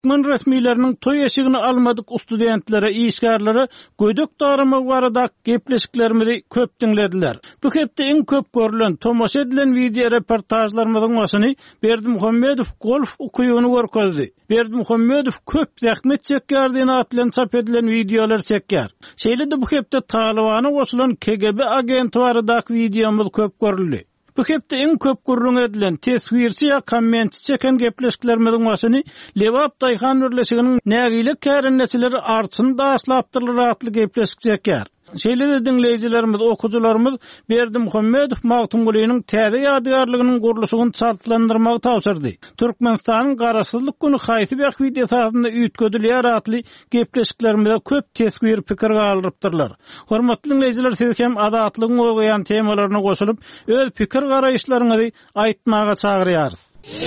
Türkmen resmilerinin toy eşigini almadık studentlere, işgarlara gödök darama barada gepleşiklerimizi köp dinlediler. Bu hepde en köp görülen, tomoş edilen video reportajlarımızın başını Berdimuhamedov golf okuyunu görkezdi. Berdimuhamedov köp zahmet çekýärdiňe atlan çap edilen videolar çekýär. Şeýle de bu hepde Talibana goşulan KGB agenti baradak videomuz köp görüldi. Bu hepde en köp gurrun edilen tesvirsi ya kommenti çeken gepleşiklerimizin başını Levap Dayhan Birleşiginiň nägilik kärinneçileri artsyn daşlapdyrlar atly gepleşik çekýär. Şeýle de dinleýijilerimiz, okujularymız Berdimuhamedov Magtumgulynyň täze ýadygarlygynyň gurulşygyny çaltlandyrmagy tawsyrdy. Türkmenistanyň garaşsyzlyk güni haýsy videosynda üýtgedilýär atly gepleşiklerimize köp tesbir pikir galypdyrlar. Hormatly dinleýijiler, siz hem adatlygyň bolýan temalaryna goşulyp öz pikir garaýşlaryňyzy aýtmaga çagyrýarys.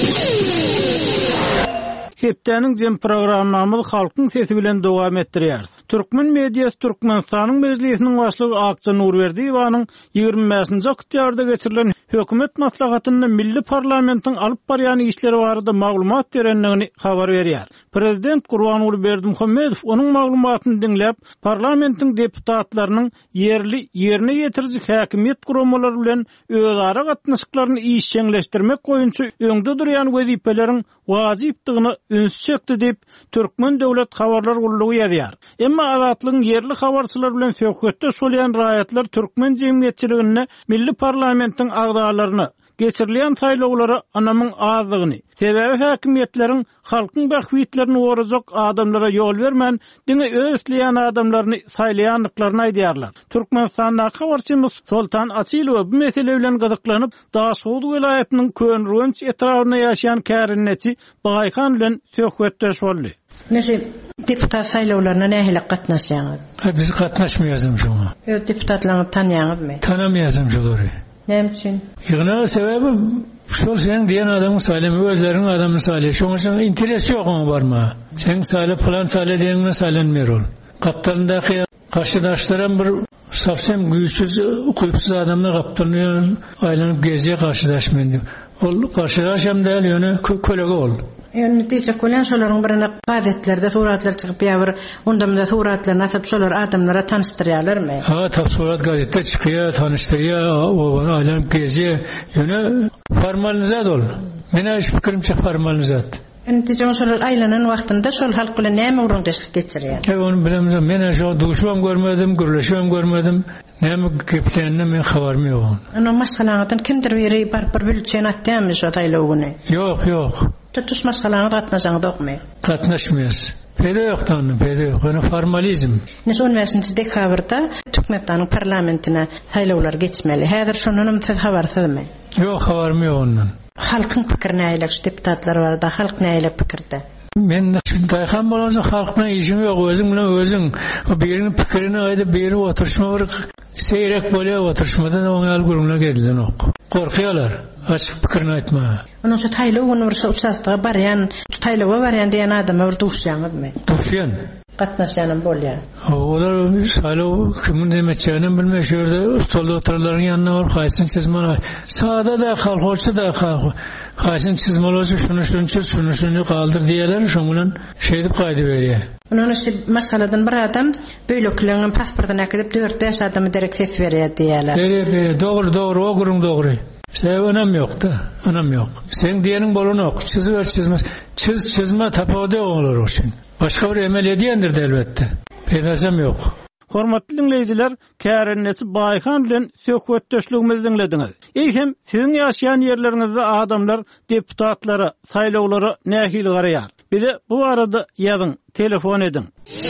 Hepdeniň jem programmamyz halkyň sesi bilen dowam etdirýär. Türkmen mediýasy Türkmenistanyň mejlisiniň başlygy Akça Nurberdiýewanyň 25-nji oktýabrda geçirilen hökümet maslahatyny milli parlamentiň alyp barýan işleri barada maglumat berenligini habar berýär. Prezident Gurbanuly Berdimuhamedov onuň maglumatyny dinläp, parlamentiň deputatlarynyň ýerine ýetirjek häkimiýet guramalary bilen özara gatnaşyklaryny işçileşdirmek goýunça öňde durýan wezifeleriň wajypdygyny üns çekdi dip Türkmen döwlet habarlar gurulugy ýazýar. Emma adatlygyň yerli habarçylar bilen söhbetde bolýan raýatlar Türkmen jemgyýetçiligine milli parlamentiň agdalaryny geçirilen saýlawlara anamyň azlygyny, sebebi häkimiýetleriň halkyň bahwitlerini orajak adamlara ýol bermän, diňe öýsleýän adamlaryny saýlaýanlyklaryny aýdýarlar. Türkmenistanda habarçymyz Sultan Asylow bu mesele bilen gyzyklanyp, Daşgowud welaýatynyň Könrünç etrawyna ýaşaýan kärinneçi Baýhan bilen söhbetdeş boldy. Näçe deputat saýlawlaryna nähili gatnaşýaňyz? Biz gatnaşmaýazym şoňa. Deputatlaryny tanýaňyzmy? Tanamaýazym şolary. Näme üçin? Ýygna sebebi şol sen diýen adamyň saýlamy özleriň adamyny saýlay. Şoňa sen interes ýok barma. Sen saýlap falan saýla diýenine saýlanmaýar ol. Gaptalyndaky garşydaşlarym bir safsem güýçsiz, ukupsuz adamlar gaptalyny aýlanyp gezýär garşydaşmyn diýip. Ol garşydaşam däl ýöne kölege ol. Netice kolan şolaryň birine gazetlerde suratlar çykyp ýa-bir undamda suratlaryny atyp şolar adamlara tanıştyrýarlarmy? Ha, tap surat gazetde çykýar, tanıştyrýar, o aýlanyp gezýär. Ýöne formalizat ol. Mene iş pikirimçe formalizat. Netice şolar aýlanan wagtynda şol halk bilen näme urundaşlyk geçirýär? Onu bilemem. Mene şo duşuam görmedim, gürleşiam görmedim. Näme geplerini men habarym ýok. Ana maşgalaňydan kimdir biri barbar bilçen atýarmy şo taýlawyny? Ýok. Tutuş maşgalaňa gatnaşaň dokmy? Gatnaşmaýas. Pede ýokdan, pede ýok. Ony formalizm. Näçe 15-nji dekabrda Türkmenistanyň parlamentine saýlawlar geçmeli. Häzir şondan siz habarsızmy? Ýok, habarym ýok ondan. Halkyň pikirini näýilek deputatlar barada, halk näýilek pikirde? Men daýhan bolansa halk bilen işim ýok, özüň bilen özüň. O biriniň pikirini aýdyp beri oturşma bir seýrek bolýar, oturşmadan oňal gurulna geldiler ok. Korkýarlar, açyk pikirini aýtma. Onuň şu taýlawyny bir uçastaga barýan, taýlawa barýan diýen adama bir duşýanmyzmy? Duşýan. Gatnaşýanym bolýar. Olar saýlaw kimin demeçäni bilmez, ýerde stolda oturlaryň ýanyna barıp haýsyn çizmeli. Saada da halkçy da haýsyn çizmeli, şunu galdyr diýerler, şoň bilen şeýdip gaýdy berýär. Onuň şu masaladan bir adam beýlekleňin pasportyny akdyp 4-5 adamy derek ses berýär diýerler. Bere, dogry, o gurung dogry. Sen önəm ýokda, önəm ýok. Sen diýeniň bolan ok, çizmez. Çizme tapawda olur o şin. Başka bir emel ediyendir de elbette. Pedasem yok. Hormatly dinleyijiler, kärinneçi Baýhan bilen söhbetdeşligimizi dinlediňiz. Hem sizin ýaşaýan ýerleriňizde adamlar deputatlara, saýlawlara nähili garaýar. Bize bu arada ýazyň, telefon ediň.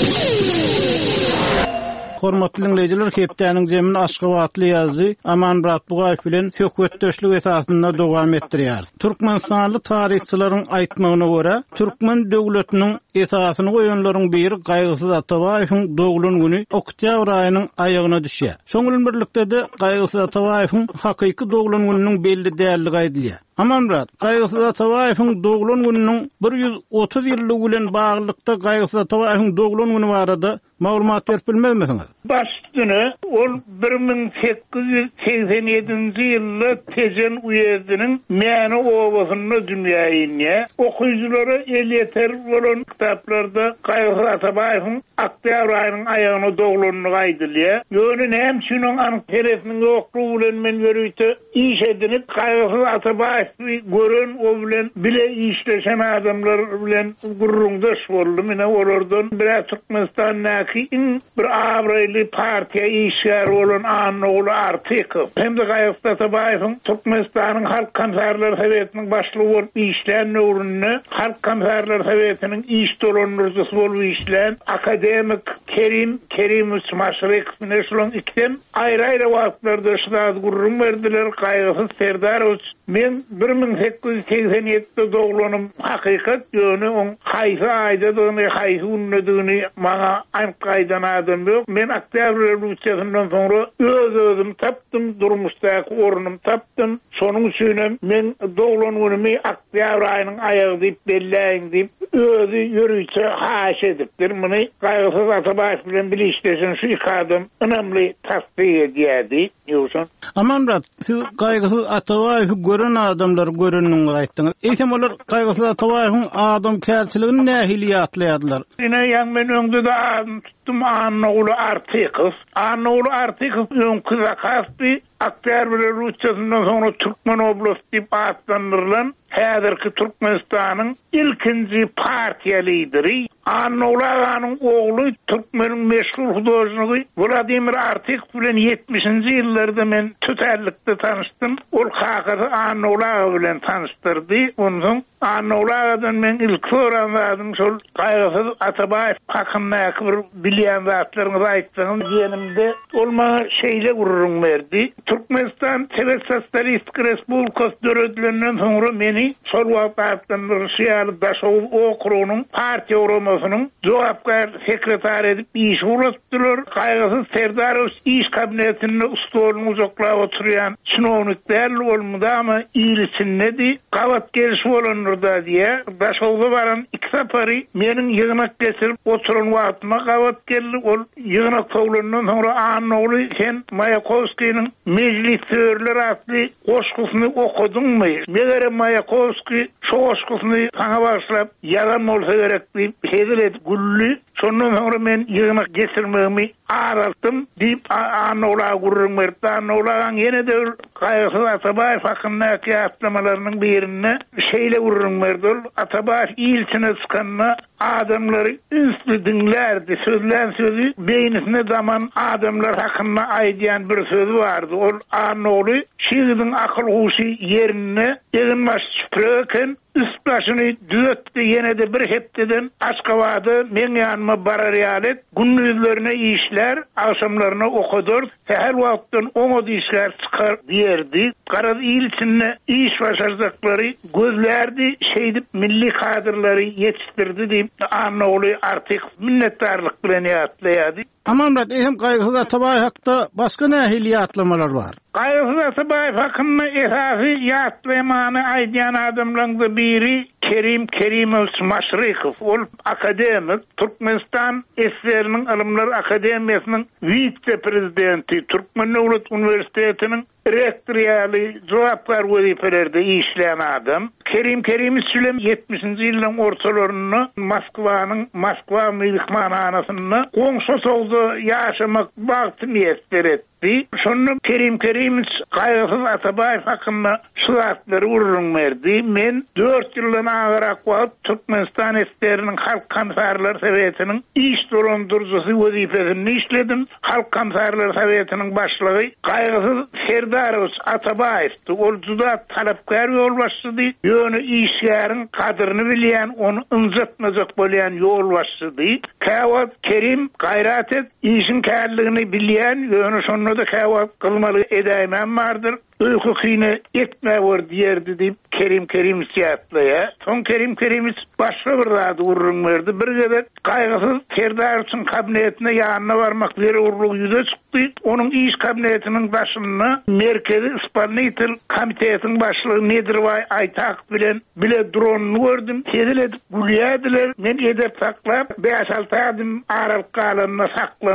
Hormatly dinleyijiler, hepdeniň jemini Aşgabatly ýazdy. Aman Murat Bugaýew bilen söhbetdeşlik esasynda dowam etdirýär. Türkmenistanly taryhçylaryň aýtmagyna görä, Türkmen döwletiniň esasyny goýanlaryň biri Gaýgysy Atabaýewiň dogulun güni oktýabr aýynyň aýagyna düşýär. Şoň bilen birlikde de Gaýgysy Atabaýewiň hakyky dogulun gününiň belli dälligi aýdylýar. Aman Murat, Gaýgysy Atabaýewiň dogulun gününiň 130 ýyllygy bilen baglykda Gaýgysy Atabaýewiň dogulun güni barada maglumat berip bilmezmisiňiz? üstüne ol 1887-nji ýylda Tejen uýezdiniň Mäni owasyna dünýäge inýär. Okuyjylara el yeter bolan kitaplarda Gaýgy Atabaýewiň oktyabr aýynyň aýagyna doglanlygy aýdylýar. Ýöne hem şunyň anyk teresiniň ýoklugy bilen men görüýte iş edinip Gaýgy Atabaýewi gören o bilen bile işleşen adamlar bilen gurrundaş boldum. Mine olardan bir Türkmenistan'daki bir avraylı partiya işler olan Anoğlu Artikov. Hem de Gaýgy Atabaýewiň Türkmenistan'ın Halk Kamsarlar Sowetiniň başlygy bolup işleýän öwründe Halk Kamsarlar Sowetiniň iş dolanjyjy bolup işleýän akademik Kerim Maşrykow meşhur ikden aýry-aýry wagtlarda şuňa gurrun berdiler. Gaýgy Serdarow men 1887-de doglanım hakykat ýöne on haýsy aýda döňe haýsy unnedini maňa aýtgaýdan adam ýok. Men oktyabr rewolýusiýasyndan soňra özüm tapdym, durmuşdaky ornum tapdym. Şonuň üçin men doglanymy oktyabr aýynyň aýagy diýip belläýin diýip özü ýörüýçe haş edipdir. Muny Gaýgy Atabaýew bilen bilişleşen şu iki adam önemli tasdiq edýärdi. Ýoksa Amanrat, siz Gaýgy Atabaýew gören adamlar görenini aýtdyňyz. Eýsem olar Gaýgy Atabaýewiň adam kärçiligini nähili ýatlaýardylar. Ine ýa men öňde de tuttum Anoğlu Artikov. Anoğlu Artikov öňkü zakasty oktyabr rewolýusiýasyndan soňra Türkmen oblast diýip atlandyrylan häzirki Türkmenistanyň ilkinji partiýa lideri Anoğlu aganyň ogly Türkmeniň meşhur hudaýjyny Vladimir Artikov bilen 70-nji ýyllarda men tüterlikde tanışdym. Ol hakykati Anoğlu aga bilen tanışdyrdy. Ondan Anoğlu agadan men ilk soranlarym şol Gaýgy Atabaýew hakyndaky bir bilýän zatlaryňyzy aýtdyňyz diýenimde ol maňa şeýle gurrun berdi. Türkmenistan Sovet Sosialistik Respublikasy döredilenden soňra meni şol wagtdan Russiýa Daşow okrugynyň partiýa oromasynyň jogapkar sekretar edip iş ulaşdylar. Gaýgy Serdarow iş kabinetinde ustoluny uzaklap oturýan çynownikler bolmudamy ýylyçyndy. Gawat geliş bolanlarda diýe Daşowga baran iki sapary meniň ýygnak geçirip oturan wagtyma gawat geldi. Ol ýygnak toglandan soňra Anoğlu sen Mayakovskiň Meclisörler atly goşgusyny okudyňmy? Megere Mayakovski şu goşgusyny saňa başlap ýalan bolsa gerek diýip hezlet gully. Şondan soňra men ýygnak geçirmegimi araltym diýip Anoğlu'a gurrun berdi. Anoğlu'ň ýene de Gaýgy Atabaýew hakyndaky atlamalarının birine şeýle gurrun berdi. Atabaýew ýylçyna çykanda adamlary üstü dinlerdi. Sözlän sözü beýnisine zaman adamlar hakynda aýdýan bir sözü bardy. Ol Anoğlu şiýdiň akyl guşy ýerine eginbaş çüpreken üst başyny düzetdi. Ýene de bir hepdeden Aşgabatda men ýanyma barar ýalet gündüzlerine işler, akşamlarına okudur. Her wagtdan oňa işler çykar diýerdi. Garaz ýylçyny iş başarjakları gözlerdi, şeýdip milli kadrlary ýetişdirdi diýip Anoğlu artık minnetdarlyk bilen ýatlaýardy. Amanrat, eýsem Gaýgy Atabaýew hakda başga nähili ýatlamalar bar? Gaýgy Atabaýew hakynda esasy ýatlamany aýdýan adamlaryň biri Kerim Maşrykow. Ol akademik Türkmenistan SSR-niň Ilimler Akademiýasynyň vitse-prezidenti, Türkmen Döwlet Uniwersitetiniň rektoriýaly jogapkar wezifelerde işleýän adam. Kerim Süleym 70-nji ýylyň ortalaryny Moskwa mehmanhanasyny goňşy sowda ýaşamak bagtyny ýetdirdi. Şonu Kerim Gaýgy Atabaýew hakynda şuatlary urrun berdi. Men 4 ýyldan agyrak wagt Türkmenistan SSR-niň Halk Kamsarlar Sowetiniň iş dolandyrjysy wezifesini işledim. Halk Kamsarlar Sowetiniň başlygy Gaýgy Serdarow Atabaýew ol juda talepkar ýolbaşçy. Ýöne işgäriň kadryny bilýän, onu ynjatmajak bolýan ýolbaşçy. Käwat Kerim gaýrat et, işin kärligini bilýän, ýöne şonu da käwat kılmaly edäýmem bardyr. Öýkü kyny etme wer diýerdi diýip Kerim ýatlaýa. Son Kerim başga bir zat urrun berdi. Bir gezek Gaýgy Serdarow'un kabinetine ýanyna barmak beri urrug ýüze çykdy. Onuň iş kabinetiniň başyna Merkezi Ispanýol komitetiň başlygy Nedirway Aýtak bilen bile duranyny gördüm. Tezlet gulýadylar. Men edep saklap 5-6 adım aralyk galanyna saklandym.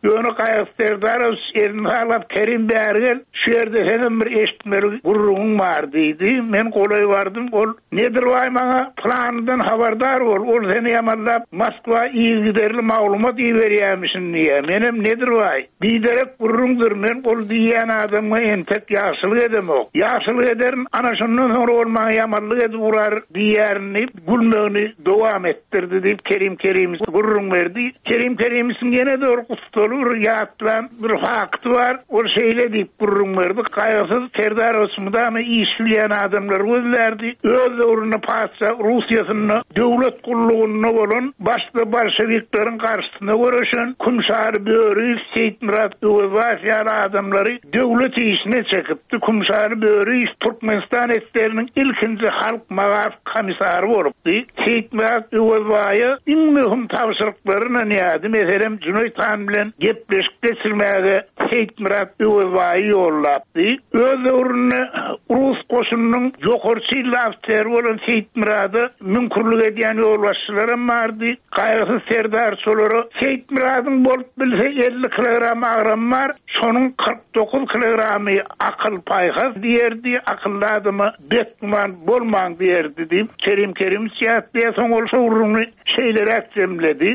Ýöne Gaýas Serdar Ernalap Kerim Bergel şu ýerde henem bir eşitmeli gurrugum bar diýdi. Men golay bardym. Ol nedir way maňa plandan habardar bol. Ol seni ýamallap Moskwa ýygyderli maglumat ýerýärmişin diýe. Menem nedir way? Biderek gurrugumdur men ol diýen adamga entek ýaşylyk edemok. Ýaşylyk ederin ana şondan sonra olmagy ýamanlyk edip urar diýerini gülmegini dowam etdirdi diýip Kerim Kerim gurrugum berdi. Kerim Kerim'sin gene de orkustolur ýatlan bir fakt var. Ol şeýle diýip gurrugum berdi. Gaýasy Serdar Osmudamy işleýän adamlar gözlerdi. Öz uruny paça Russiýasyny döwlet gullugyna bolan başda bolşeviklerin garşysyna görüşen Kumşar Böri Seyitmurat Öwazýar adamlary döwlet işine çekipdi. Kumşar Böri Türkmenistan etleriniň ilkinji halk magaf komissary bolupdy. Seyitmurat Öwazýar iň möhüm tapşyryklaryny näde? Meselem Cüneyt Han bilen gepleşip geçirmäge Seyitmurat Öwazýar ýollapdy. Öz uruny Rus goşunynyň ýokarçy lafter bolan Seyitmuratdy mümkinlik edýän ýolbaşçylarym bardy. Gaýasy Serdar solary Seyitmuratyň bolup bilse 50 kilogram agram var. Şonuň 49 kilogramy akyl paýhaz diýerdi. Akylly adamy betman bolmaň diýerdi diýip Kerim siýasatda soň ol şowruny şeýler ätlemledi.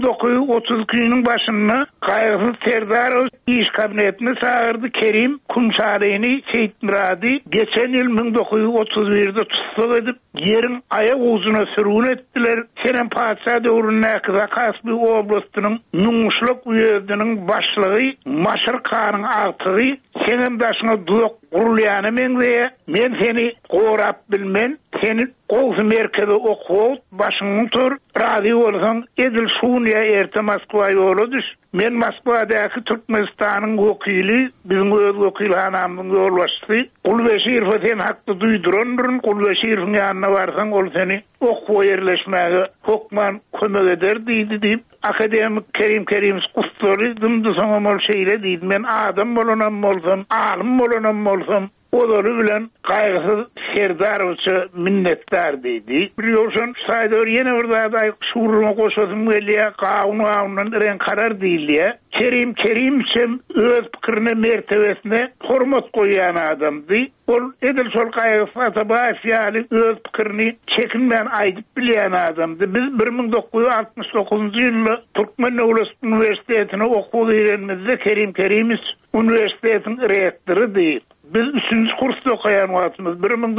1932-ýylyň başynda Gaýasy Serdar iş kabinetine çağırdy. Kerim Kumşaryny Seyitmuraty geçen ýyl 1931-de tutsak edip yerin ayak uzuna sürgün etdiler. Senen paça döwrüne Kaspi oblastynyň Nuňuşluk uýezdiniň başlygy Maşyr Kanyň agtygy senem daşyna duýak gurulýany meňze men seni gorap bilmen seni Gowsy merkezi okuwut başyňy tur radio bolsaň edil şuňa erte Moskwa ýola düş. Men Moskwadäki Türkmenistanyň wekili biziň öz wekilhanamyň ýolbaşçysy Gulbeşirov sen hakda duýdurandyryň Gulbeşirowyň ýanyna barsaň ol seni okuw ýerleşmäge hokman kömek eder diýdi diýip akademik Kerim Kustary dymdy soňa mol şeýle diýdi. Men adam bolanam bolsam, alim bolanam bolsam olary bilen Gaýasy Serdarowy minnetdar diýdi. Bilýärsiň, Saýdor ýene bir zada şuuruna goşasym gelýär, gawuny ren karar diýilýär. Kerim öz pikirini mertebesine hormat koýan adamdy. Ol edil şol Gaýasy Atabaýew öz pikirini çekinmän aýdyp bilýän adamdy. Biz 1969-njy ýylda Türkmen Döwlet Üniversitetine okuw öýrenmezde Kerim Üniversitetiniň rektorydy. Biz 3-nji kursda okaýan wagtymyz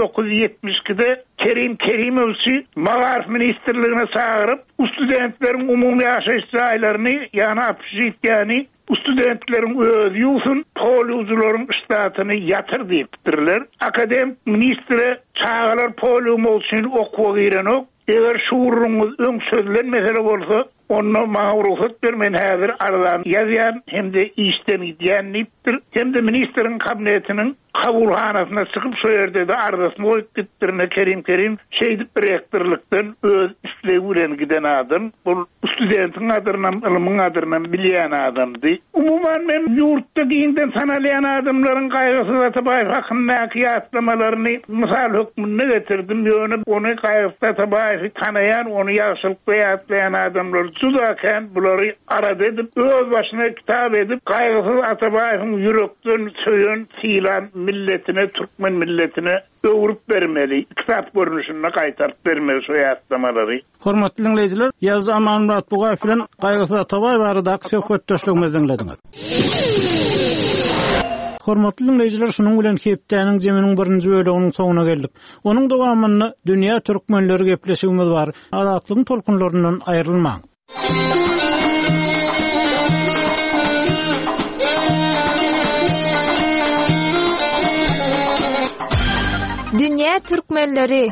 1972-de Kerimowçy Magarif ministrligine çağırıp studentleriň umumy ýaşaýyş jaýlaryny ýani apşyýtýany studentleriň öz ýuwsyn poliwjularyň ştatyny ýatyr diýipdirler. Akademik ministre çağalar poliwmowçyny okuw girenok. Eger şuuruňyz öňsözlen mesele bolsa, onu maňa ruhsat bermen häzir aradan ýazýan hemde işden gidýänipdir. Hemde ministriň kabinetiniň kabulhanasyna çykyp şu ýerde de ardasyny goýup gitdirne Kerim şeýdip rektorlukdan öz isleýi bilen giden adam. Bu studentiň adyrynam, ilmiň adyrynam bilýän adamdy. Umumyň men ýurtda giňden sanalýan adamlaryň Gaýasy Atabaýew hakyndaky ýatlamalarını mysal hökmüne getirdim. Ýöne onu Gaýasy Atabaýew tanaýan, onu ýaşylykda ýatlaýan adamlar judaken bulary arada edip öz başyna kitap edip Gaýasy Atabaýewiň ýürekden söýen filan milletine, Türkmen milletine öwrüp bermeli, kitap görnüşine gaýtaryp bermeli şu ýatlamalary. Hormatly dinleýijiler, ýazgy Aman Murat Bugaýew bilen Gaýasy Atabaýew barada söhbetdeşligimizi dinlediňiz. Hormatly dinleýijiler, şunuň bilen hepdeniň jeminiň birinji bölüginiň soňuna geldik. Onuň dowamyny dünýä türkmenleri gepleşigimiz bar. Azatlygyň tolkunlaryndan aýrylmaň. Dünya Türkmenleri.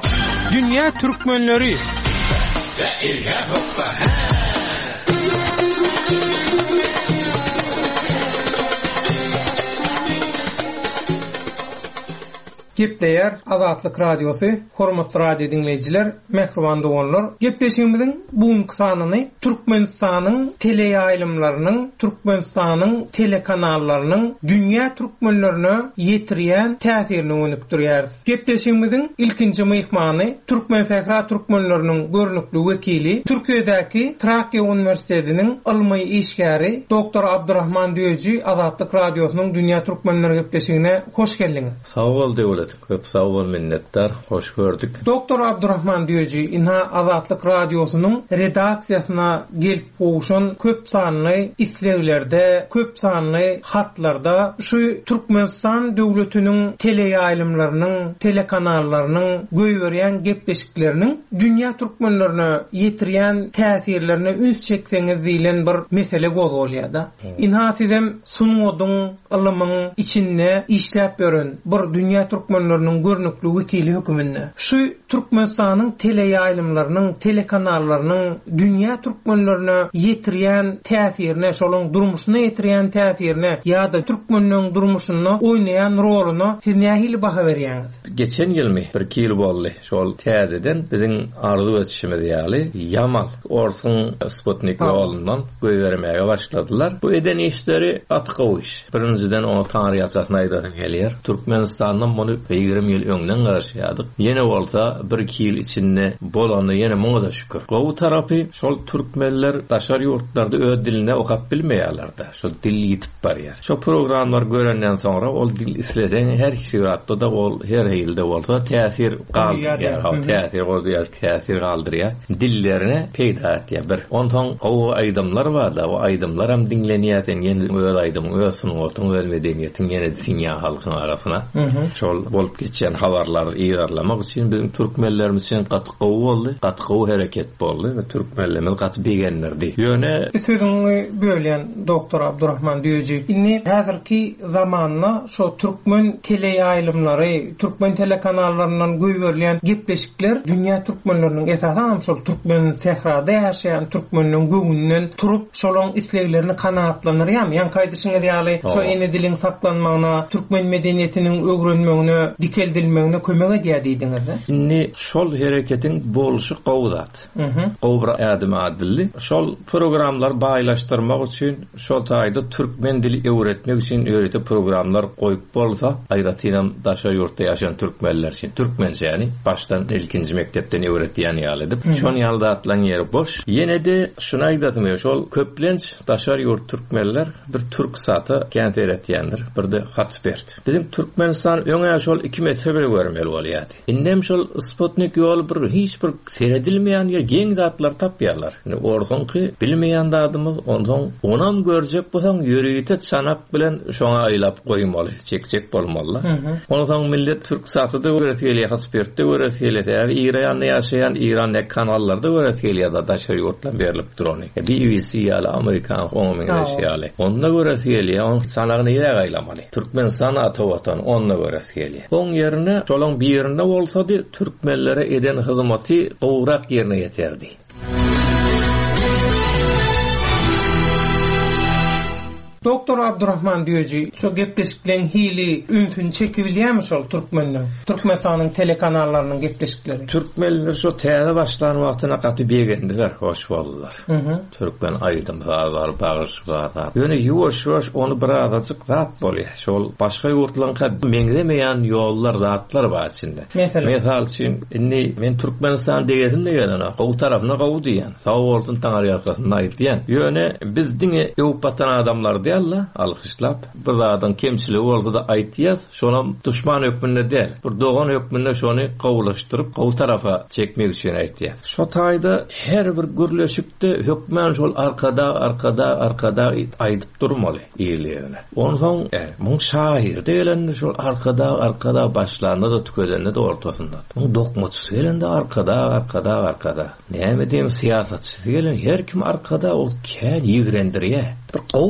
Gepleýär Azatlyk Radiosu, hormatly radio dinleýijiler, mehriban doganlar. Gepleşigimiziň bugunky sanyny Türkmenistanyň teleýaýlymlarynyň, Türkmenistanyň telekanallarynyň dünýä türkmenlerine ýetirýän täsirini önükdirýär. Gepleşigimiziň ilkinji mehmany Türkmen Fähra türkmenleriniň görnükli wekili, Türkiýedäki Trakya Uniwersitetiniň ilmi işgäri Dr. Abdurrahman Düýeci Azatlyk Radiosynyň dünýä türkmenleri gepleşigine hoş geldiňiz. Sağ ol dewlet, köp sağ ol minnettar, hoş gördük. Dr. Abdurrahman Düýeci inha Azatlyk Radiosynyň redaksiýasyna gelip goşan köp sanly isleglerde, köp sanly hatlarda şu Türkmenistan döwletiniň teleýaýlymlarynyň, telekanallarynyň göýberýän gepleşikleriniň dünýä türkmenlerine ýetirýän täsirlerine üns çekseňiz diýilen bir mesele gozulýar. Inha sizem sunudyň ilmyň içinde işläp görün bir dünýä türkmenleriniň görnükli wekili höküminde. Şu Türkmenistanyň teleýaýlymlarynyň, telekanallarynyň dünýä türkmenlerine ýetirýän täsirine, şolaryň durmuşyna ýetirýän täsirine ýa-da türkmenleriň durmuşyna oýnaýan roluny siz nähili baha berýäňiz? Geçen ýylmy bir ýyl boldy. Şol täzeden biziň arzu etişimiz ýaly Yamal Orsun Sputnik ýolundan göýbermäge başladylar. Bu eden işleri atqaw iş. Birinciden onu taryýatyna aýdary gelýär. Türkmenistanyň muny 20 ýyl öňden garaşýardyk. Ýene bolsa 1-2 ýyl içinde bolany ýene muňa da şükür. Gowy tarapy şol türkmenler daşary ýurtlarda öz diline okap bilmeýärler-de. Şol dil ýitip barýar. Şo programlar görenden sonra ol dil isleseň her kişi ýatda da ol her ýylda bolsa täsir galdyrýar. Täsir bolýar, täsir galdyrýar. Dillerine peýda etýär. Bir ondan gowy aýdymlar bar da, o aýdymlar hem dinlenýär, ýene öz aýdym, öz sunuwatyn, öz medeniýetiň ýene dinýä halkyny arasyna. Şol bolup geçen habarlary ýerlemek üçin bizim türkmenlerimiz üçin gatqaw boldy, gatqaw hereket boldy we türkmenlerimiz gaty begenlerdi. Ýöne sözüňi bölýän Dr. Abdurrahman Düýeci, inni häzirki zamanna şo türkmen teleýaýlymlary, türkmen telekanallaryndan göýberilýän gepleşikler dünýä türkmenleriniň esasan şol türkmen sehrada ýaşaýan türkmenleriň göňünden turup şolaryň isleglerini kanaatlanyrýarmy? Ýa-ni kaýdyşyňyz ýaly şo ene diliň saklanmagyna, türkmen medeniýetiniň öwrenmegine, dikeldilmegine kömek edýär diýdiňiz. Inni şol hereketiň boluşy gowdat. Gowra ädem adilli. Şol programlar baýlaşdyrmak üçin, şol taýda türkmen dili öwretmek üçin öýreti programlar goýup bolsa, aýratynam daşa ýurtda ýaşaýan türkmenler üçin, türkmençe ýani başdan ilkinji mektepden öwretýän ýaly edip, şonu ýalda atlan ýeri boş. Ýene de şunu aýdatmy, şol köplenç daşar ýurt türkmenler bir türk saty kent öwretýänler, bir de hat berdi. Bizim Türkmenistan öňe şol 2 metre bir görmeli bolýardy. Indem şol Sputnik ýol bir hiç bir seredilmeýän ýer geň zatlar tapýarlar. Orsunky bilmeýän adamyz ondan görjek bolsaň ýöregite çanak bilen şoňa aýlap goýmaly, çekçek bolmaly. Ondan millet türk satyda öwretýär, hat berdi öwretýär. İran'da ýaşaýan İran kanallarda öwretýär da daşary ýurtdan berilip durany. BBC ýaly Amerikan hoňmyňdaşýaly. Onda öwretýär, on çanagyny ýere gaýlamaly. Türkmenistan atawatan onda öwretýär. Oň ýerine şolaň bir ýerinde bolsady türkmenlere eden hyzmaty gowrak ýerine ýeterdi. Dr. Abdurrahman Düýeci, şu gepleşiklerin hili üntün çekibilýärmi şol türkmenler? Türkmenistanyň telekanallarının gepleşikleri. Türkmenler şu täze başlan wagtyna gaty begendiler, hoş boldular. Türkmen aýdym var, bagyş var. Ýöne ýuwaş onu bir azajyk zat bolýar. Şol başga ýurtlarga meňdemeýän ýollar, zatlar bar içinde. Mesal üçin, men Türkmenistan diýedim de ýa-da gowy tarapyna gowy diýen. Sag bolsun taňar ýarkasyna aýtdyň. Ýöne bizdiň Ewropatan adamlar Allah alkışlap bir adam kemçiligi bolsa da aýtýar, şonam düşman hökmünde däl. Bir dogan hökmünde şonu gowlaşdyryp, gowy tarafa çekmek üçin aýtýar. Şo taýda her bir gürleşikde hökmen şol arkada aýdyp durmaly ýerlerine. Ondan muň şair diýilende şol arkada başlarynda da tükedende de ortasynda. Muň dokmaçy diýilende arkada. Näme diýim siýasatçy diýilen her kim arkada ol kän ýigrendirýär. Bir gowy adam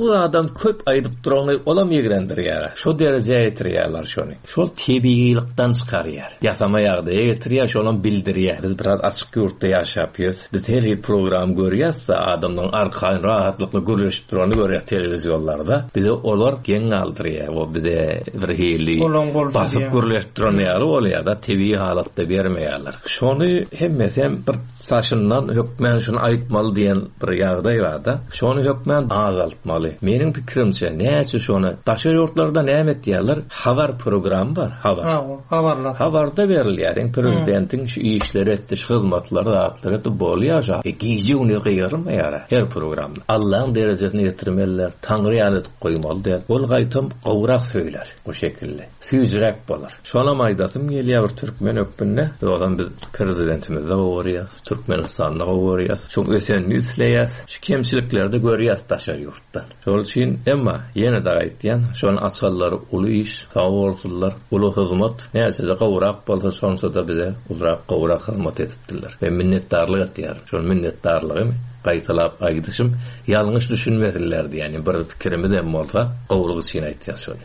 köp aýdyp duran olam ýegrendirýär. Şo derejä ýetirýärler şonu. Şol tebiilikden çykarýar. Ýasama ýagdaýa ýetirýär, şolam bildirýär. Biz biraz açyk ýurtda ýaşapýys. Biz her ýyl program görýärse, adamlaryň arkaýyn rahatlykly görüşip durany görýär telewizionlarda. Bize olar geň aldyrýar. O bize bir hili basyp görüşip duranýar bolýar-da, tebii halatda bermeýärler. Şonu hemmesem bir taşyndan hökmen şunu aýtmaly diýen bir ýagdaý bar-da. Şonu hökmen azaltmaly. Meniň pikirimçe, näçe şonu taşyr ýurtlarda näme etýärler? Habar programı bar, habarlar. Habarda berilýär. Prezidentiň şu işleri etdi, hyzmatlary atlary da bolýar. Giýji uny gyýarmaýar. Her programda Allahyň derejesine ýetirmeler, Taňry ýalytyp goýmaly diýär. Ol gaýtam gowrak söýler. O şekilde. Süýjrek bolar. Şolam aýdatym gelýär türkmen ökbünne. Odan biz prezidentimizle gorýas, Türkmenistanda gorýas. Şu ösenni isleýäs, şu kemçiliklerde görýäs taşar ýurtdan. Şol üçin emma ýene de aýtýan, şonu açallary uly iş, sag bolsunlar, uly hyzmat, näçe de gowrak bolsa şonsa da bize ulrak gowrak hyzmat etipdiler. Ben minnetdarlyk etýär. Şol minnetdarlygym gaýtalap aýdyşym ýalňyş düşünmedirlerdi. Yani bir pikirimiz hem bolsa gowrugy için aýtýar şonu.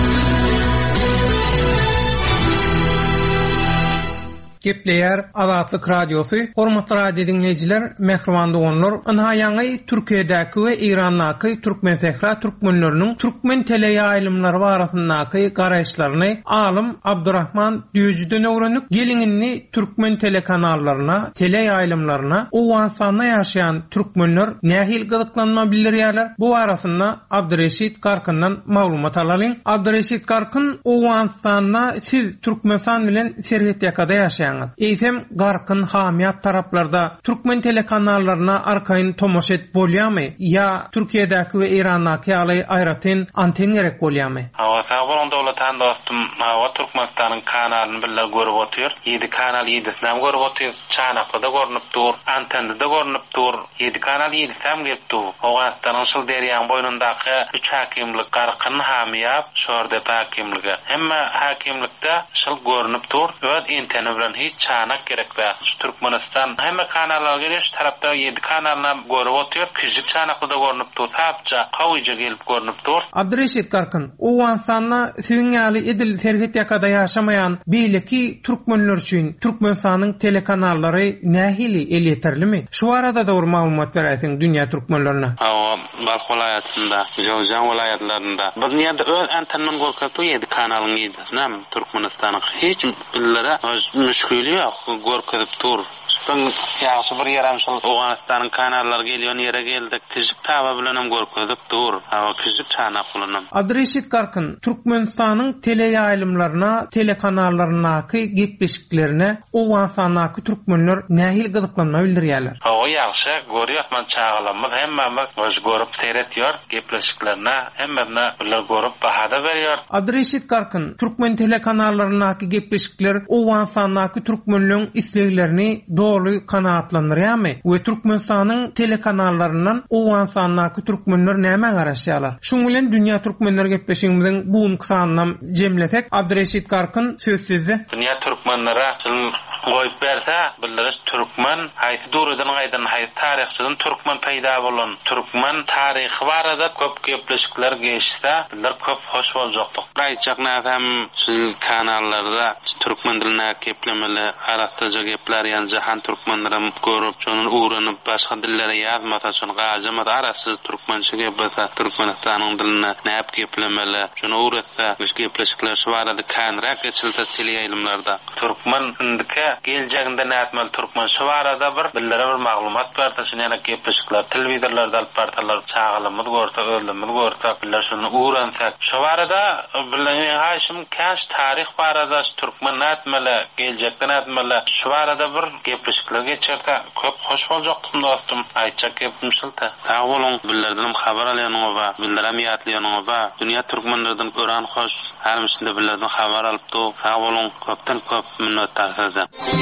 Gepleýär Azatlyk radiosu. Hormatly radio dinleýijiler, mehriban doganlar, anaýaňy Türkiýedäki we Irandaky türkmen fehra türkmenleriniň türkmen tele ýaýlymlary barasyndaky garaýşlaryny alim Abdurrahman Düýjüden öwrenip, geliňini türkmen telekanallaryna, tele ýaýlymlaryna, owan sanda ýaşaýan türkmenler nähil gyzyklanma bildirýärler. Bu barasynda Abdurreşit Garkyndan maglumat alalyň. Abdurreşit Garkyn owan sanda siz Türkmenistan bilen serhet ýakada ýaşaýan. Eýsem Garkyn hamiyat taraplarda türkmen telekanallarına arkaýyn tomoş et bolýarmy? Ya Türkiýedäki we Irandaky ýaly aýratyn anten gerek bolýarmy? Sağ dowlatan dostum, o Türkmenistanyň kanalyny biller görüp otyr. 7 kanal 7-sini görüp otyr. Çanakda görünüp dur, antende de görünüp dur. 7 kanal 7-sini gelipdi. Owatanyň şol derýän boýundaky 3 hakimlik Garkyn hamiyat, şorda hakimligi. Hemme hakimlikde şol görünüp dur. Öz interne bilen hiç çanak gerekler. Türkmenistan hemme kanallar geliş tarapda 7 kanalna görüp otyr. Küçük çanakda da görünüp dur. Tapça, gawyja gelip görünüp dur. Abdurreşit Garkyn, owan sanna siziň ýaly edil serhet ýakada ýaşamaýan beýleki türkmenler üçin Türkmenistanyň telekanallary nähili elýeterlimi? Şu arada da bir maglumat berýäsiň dünýä türkmenlerine. Balx welaýatynda, Jowzan welaýatlarynda. Biz ýerde öz antennadan gorkakdy 7 kanalyň ýedi. Türkmenistanyň hiç billere müşküli ýok, gorkadyp dur. Ben ýaşy bir ýeram şol Owganistanyň kanallary gelýän ýere geldik. Küçük taba bilen hem gorkadyp dur. Küçük çanak bilen. Abdurreşit Garkyn, Türkmenistanyň tele ýaýlymlaryna, telekanallaryndaky gepleşiklerine Owganistanyň türkmenler nähil gyzyklanma bildirýärler. O ýaşy görýärmen çağalanmaz hemmemiz öz görüp seyretýär gepleşiklerine, hemmemiz biler görüp bahada berýär. Abdurreşit Garkyn, Türkmen telekanallaryndaky gepleşikler Owganistanyň türkmenleriň isleglerini dolu kanaatlandırýarmy? We Türkmenistanyň telekanallaryndan Owganistanyň türkmenler näme garaşýarlar? Şoň bilen dünýä türkmenler gepleşigimiziň bugun kysanyny jemlesek, Abdurreşit Garkyn söz sizde. Dünýä türkmenlere goýup berse, biliriz türkmen haýsy durdan gaýdan haýsy taryhçydan türkmen peýda bolan, türkmen taryhy barada köp gepleşikler geçse, bilir köp hoş boljakdyk. Gaýtjak näsem şu kanallarda türkmen diline geplemeli, aratyjy gepler ýa-ni jahan türkmenlerim görüp, şonu öwrenip başga dillere ýazmasa, şonu gaýjamada arasy türkmençe gepse, Türkmenistanyň diline näp geplemeli, şonu öwretse, bu gepleşikler şu barada kanrak geçilse teleýaýlymlarda. Türkmen indike geljeginde näpmeli türkmen şu barada billere bir maglumat berdi, şonu ýa-ni gepleşikler telewizorlarda alyp bartalar çağalymyz görse, öldümyz görse, biller şonu öwrensek. Şu barada bilen haýşym käş taryh barada türkmen näpmeli, geljekde näpmeli, şu barada bir gepleşikler geçerse köp hoş boljakdym dostum. Aýtjak gepim şulta. Sag bolun, billerden habar alýanyňyz we billerem ýatlýanyňyz we dünýä türkmenlerden gören hoş, hermişinde billerden habar alypdy. Sag bolun, köpden köp minnetdar size.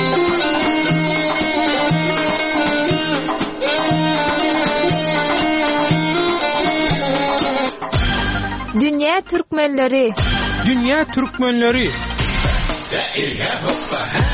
Dünýä türkmenleri. Dünýä türkmenleri.